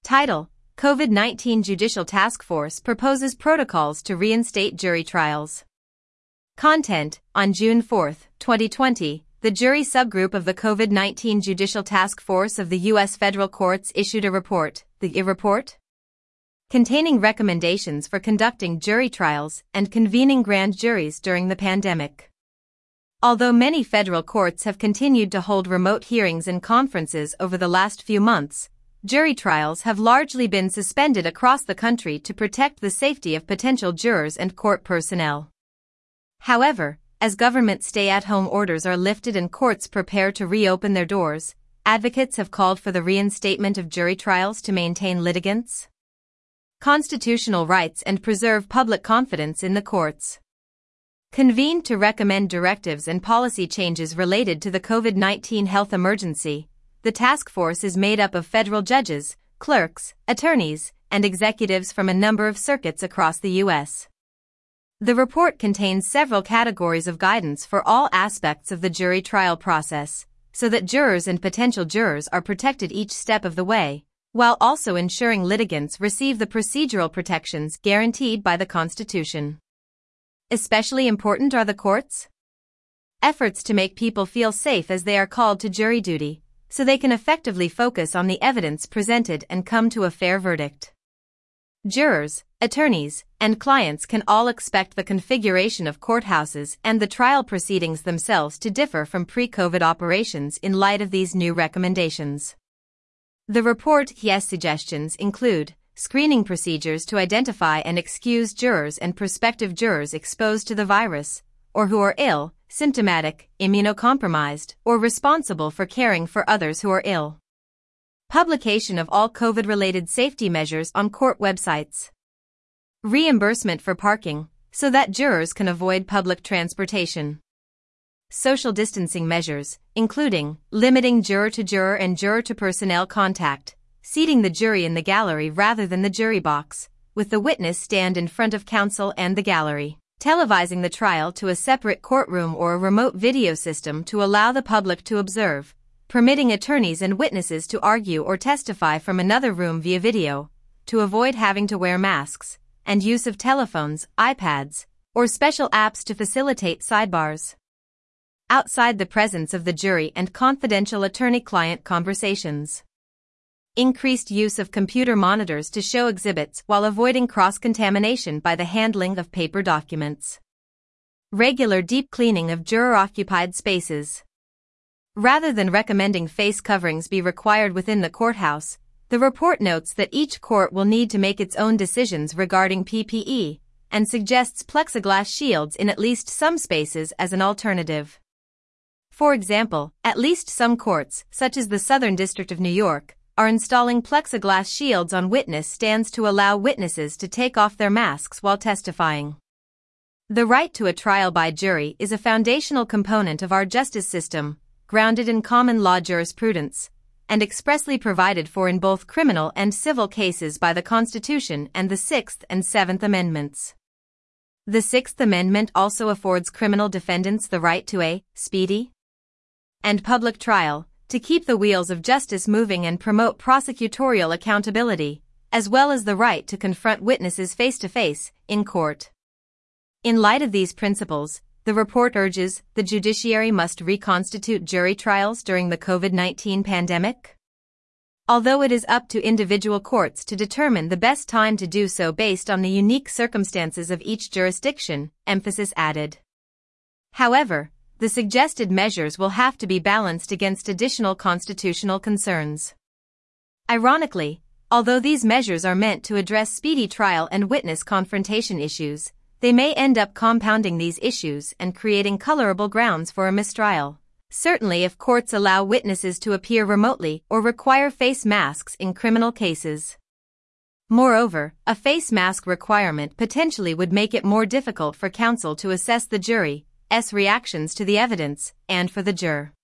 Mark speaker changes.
Speaker 1: Title: COVID-19 Judicial Task Force proposes protocols to reinstate jury trials. Content: On June 4, 2020, the jury subgroup of the COVID-19 Judicial Task Force of the U.S. Federal Courts issued a report, the I Report, containing recommendations for conducting jury trials and convening grand juries during the pandemic. Although many federal courts have continued to hold remote hearings and conferences over the last few months, jury trials have largely been suspended across the country to protect the safety of potential jurors and court personnel. However, as government stay-at-home orders are lifted and courts prepare to reopen their doors, advocates have called for the reinstatement of jury trials to maintain litigants' constitutional rights and preserve public confidence in the courts. Convened to recommend directives and policy changes related to the COVID-19 health emergency, the task force is made up of federal judges, clerks, attorneys, and executives from a number of circuits across the U.S. The report contains several categories of guidance for all aspects of the jury trial process, so that jurors and potential jurors are protected each step of the way, while also ensuring litigants receive the procedural protections guaranteed by the Constitution. Especially important are the courts' efforts to make people feel safe as they are called to jury duty, so they can effectively focus on the evidence presented and come to a fair verdict. Jurors, attorneys, and clients can all expect the configuration of courthouses and the trial proceedings themselves to differ from pre-COVID operations in light of these new recommendations. The report's suggestions include screening procedures to identify and excuse jurors and prospective jurors exposed to the virus, or who are ill, symptomatic, immunocompromised, or responsible for caring for others who are ill. Publication of all COVID-related safety measures on court websites. Reimbursement for parking, so that jurors can avoid public transportation. Social distancing measures, including limiting juror-to-juror and juror-to-personnel contact, seating the jury in the gallery rather than the jury box, with the witness stand in front of counsel and the gallery, televising the trial to a separate courtroom or a remote video system to allow the public to observe, permitting attorneys and witnesses to argue or testify from another room via video, to avoid having to wear masks, and use of telephones, iPads, or special apps to facilitate sidebars outside the presence of the jury and confidential attorney-client conversations. Increased use of computer monitors to show exhibits while avoiding cross-contamination by the handling of paper documents. Regular deep cleaning of juror-occupied spaces. Rather than recommending face coverings be required within the courthouse, the report notes that each court will need to make its own decisions regarding PPE, and suggests plexiglass shields in at least some spaces as an alternative. For example, at least some courts, such as the Southern District of New York, are installing plexiglass shields on witness stands to allow witnesses to take off their masks while testifying. The right to a trial by jury is a foundational component of our justice system, grounded in common law jurisprudence, and expressly provided for in both criminal and civil cases by the Constitution and the Sixth and Seventh Amendments. The Sixth Amendment also affords criminal defendants the right to a speedy and public trial, to keep the wheels of justice moving and promote prosecutorial accountability, as well as the right to confront witnesses face-to-face, in court. In light of these principles, the report urges the judiciary must reconstitute jury trials during the COVID-19 pandemic. Although it is up to individual courts to determine the best time to do so based on the unique circumstances of each jurisdiction, emphasis added. However, the suggested measures will have to be balanced against additional constitutional concerns. Ironically, although these measures are meant to address speedy trial and witness confrontation issues, they may end up compounding these issues and creating colorable grounds for a mistrial, certainly if courts allow witnesses to appear remotely or require face masks in criminal cases. Moreover, a face mask requirement potentially would make it more difficult for counsel to assess the jury's reactions to the evidence, and for the juror